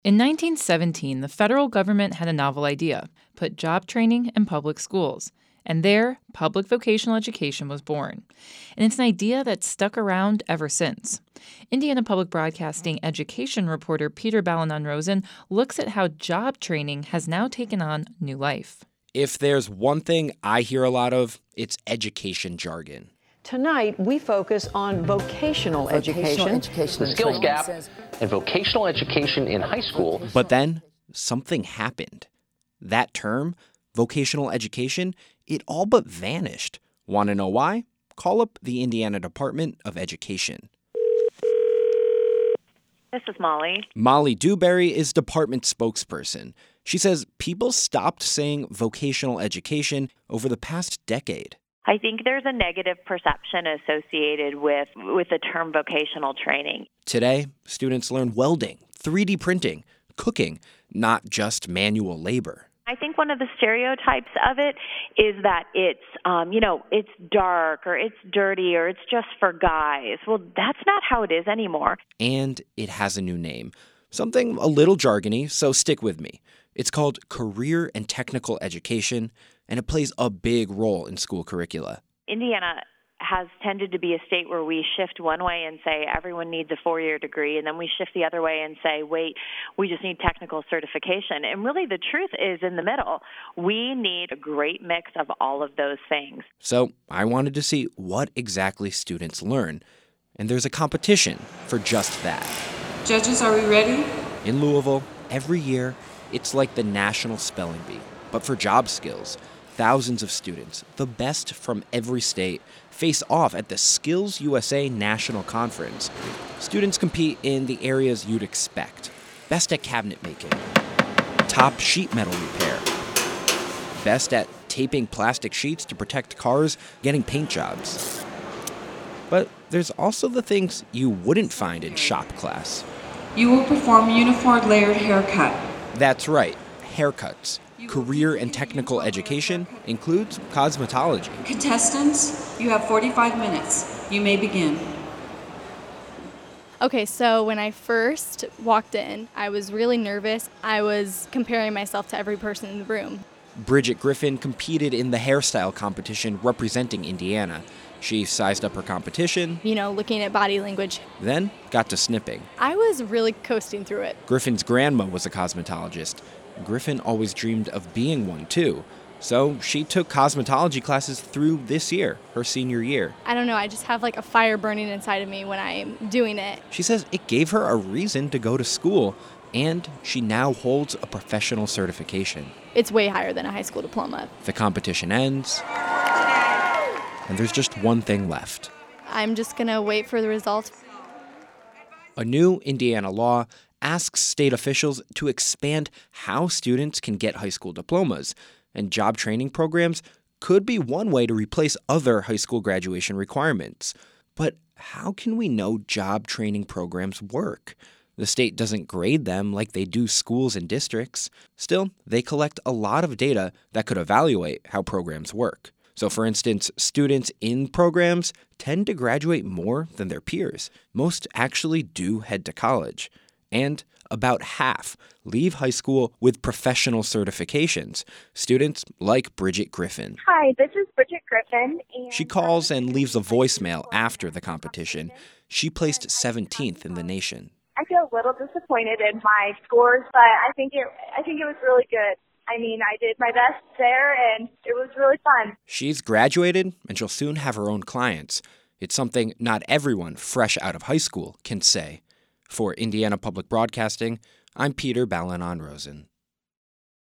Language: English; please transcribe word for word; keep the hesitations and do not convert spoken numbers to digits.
In nineteen seventeen, the federal government had a novel idea: put job training in public schools. And there, public vocational education was born. And it's an idea that's stuck around ever since. Indiana Public Broadcasting education reporter Peter Balonon-Rosen looks at how job training has now taken on new life. If there's one thing I hear a lot of, it's education jargon. Tonight, we focus on vocational, vocational education, education the skills gap, and vocational education in high school. But then something happened. That term, vocational education, it all but vanished. Want to know why? Call up the Indiana Department of Education. This is Molly. Molly Dewberry is department spokesperson. She says people stopped saying vocational education over the past decade. I think there's a negative perception associated with, with the term vocational training. Today, students learn welding, three D printing, cooking, not just manual labor. I think one of the stereotypes of it is that it's, um, you know, it's dark or it's dirty or it's just for guys. Well, that's not how it is anymore. And it has a new name, something a little jargony, so stick with me. It's called Career and Technical Education, and it plays a big role in school curricula. Indiana has tended to be a state where we shift one way and say everyone needs a four-year degree, and then we shift the other way and say, wait, we just need technical certification. And really the truth is in the middle. We need a great mix of all of those things. So I wanted to see what exactly students learn, and there's a competition for just that. Judges, are we ready? In Louisville, every year, it's like the National Spelling Bee, but for job skills. Thousands of students, the best from every state, face off at the Skills U S A National Conference. Students compete in the areas you'd expect. Best at cabinet making, top sheet metal repair, best at taping plastic sheets to protect cars, getting paint jobs. But there's also the things you wouldn't find in shop class. You will perform uniform layered haircut. That's right, haircuts. Career and technical education includes cosmetology. Contestants, you have forty-five minutes. You may begin. Okay, so when I first walked in, I was really nervous. I was comparing myself to every person in the room. Bridget Griffin competed in the hairstyle competition representing Indiana. She sized up her competition. You know, looking at body language. Then got to snipping. I was really coasting through it. Griffin's grandma was a cosmetologist. Griffin always dreamed of being one, too. So she took cosmetology classes through this year, her senior year. I don't know, I just have like a fire burning inside of me when I'm doing it. She says it gave her a reason to go to school, and she now holds a professional certification. It's way higher than a high school diploma. The competition ends, and there's just one thing left. I'm just gonna wait for the results. A new Indiana law asks state officials to expand how students can get high school diplomas, and job training programs could be one way to replace other high school graduation requirements. But how can we know job training programs work? The state doesn't grade them like they do schools and districts. Still, they collect a lot of data that could evaluate how programs work. So, for instance, students in programs tend to graduate more than their peers. Most actually do head to college. And about half leave high school with professional certifications. Students like Bridget Griffin. Hi, this is Bridget Griffin. And she calls and leaves a voicemail after the competition. She placed seventeenth in the nation. I feel a little disappointed in my scores, but I think it I think it was really good. I mean, I did my best there, and it was really fun. She's graduated, and she'll soon have her own clients. It's something not everyone fresh out of high school can say. For Indiana Public Broadcasting, I'm Peter Balonon-Rosen.